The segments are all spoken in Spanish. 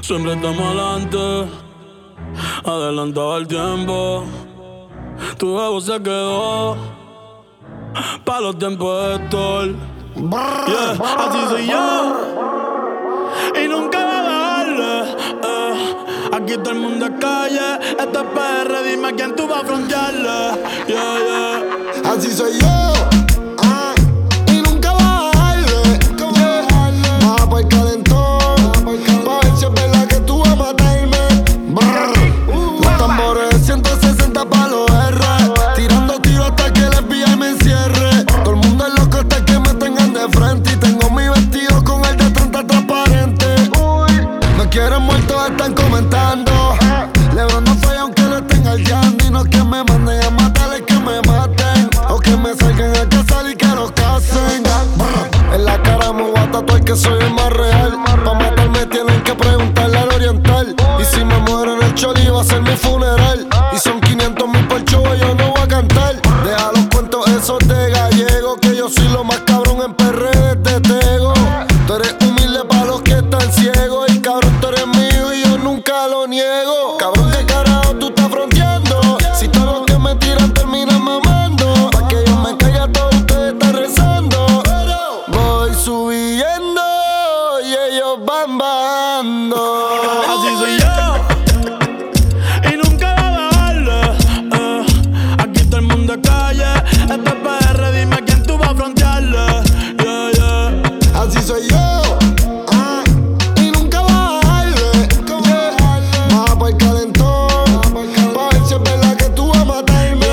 Siempre estamos adelante, adelantado el tiempo. Tu ego se quedó pa' los tiempos de Héctor. Yeah, así soy yo y nunca va a bajarle. Aquí todo el mundo es calle. Esto es PR, dime a quién tú vas a frontearle. Yeah, yeah. Así soy yo. Y nunca va a bajarle. Baja pa' el calentón, pa' ver si es verdad que tú vas a matarme. Los tambores de 160 pa' los R, tirando tiros hasta que el FBI me encierre. Todo el mundo es loco hasta que me tengan de frente. Y tengo mi vestido con el de 30 transparente. Me quieren muerto, están comentando. Lebron no falla aunque lo estén aldeando. Y no es que me manden a matar, es que me maten. O que me salgan a casar y que los casen. En la cara me voy a tatuar que soy el más real. Pa' matarme tienen que preguntarle al oriental. Y si me muero en el choli va a ser mi funeral. Y son 500,000 por show y yo no voy a cantar. Deja los cuentos esos de gallego, que yo soy lo más cabrón en PR desde Tego. Tú eres humilde pa' los que están ciegos. Y cabrón, tú eres mío y yo nunca lo niego. Cabrón, ¿qué carajo tú estás fronteando? Si todos los que me tiran terminan mamando. Pa' que yo me caiga, todos ustedes están rezando. Voy subiendo y ellos van bajando. Así soy yo y nunca va a bajarle. Aquí todo el mundo es calle. Esto es PR, dime a quién tú vas a frontearle. Yeah, yeah. Así soy yo. Y nunca va a bajarle. Baja pa' el calentón, pa' ver si es verdad que tú vas a matarme.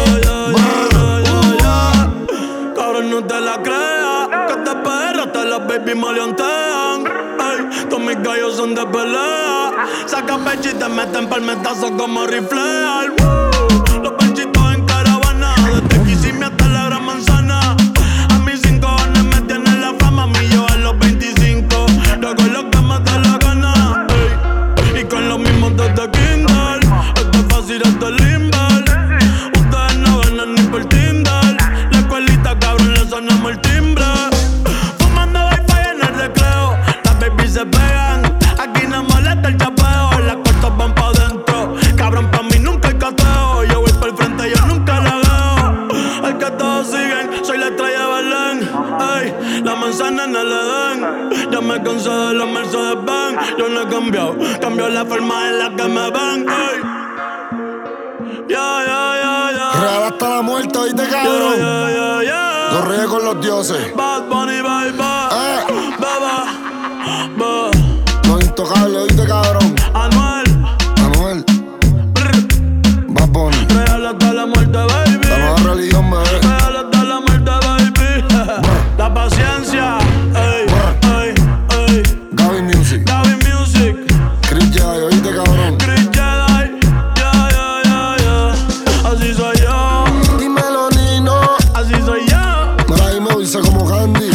Cabrón, no te la creas, que te PR hasta las baby maleantean. Ey, todos mis gallos son de pelea. Saca pecho y te meten palmetazo como riflear. Los pechitos en caravana, desde Kissimmee hasta la Gran Manzana. A mis 5 años me tienen la fama, a mí yo a los 25. Yo hago lo que me da la gana, ey. Y con los mismos desde Kindle. Esto es fácil, esto es limber. Ustedes no ganan ni por Tinder. La escuelita, cabrón, le sonamos el timbre. Fumando wifi en el recreo. Las babies se pegan. Aquí no molesta el chapeo. Las cortas van pa' dentro. Cabrón, pa' mí nunca hay cateo. Yo voy por el frente, yo nunca la veo. El que todos siguen, soy la estrella de Belén. Ey, la manzana en el Edén. Ya me cansé de los Mercedes-Benz. Yo no he cambiado, cambio la forma en la que me ven. Ey. Yeah. Real hasta la muerte, oíste, cabrón. Yeah. Los reyes con los dioses. Bad Bunny, baby. Beba. Los intocables, oíste, cabrón. Anuel. Bad Bunny. Real hasta la muerte, baby. La nueva religión, bebé. Real hasta la muerte, baby. La paciencia. Ey. Gavin Music. Gavin Music. Chris Jedi, oíste, cabrón. Chris Jedi. Yeah. Así soy yo. Dímelo, Nino. Así soy yo. Mira, ahí me dice como Candy.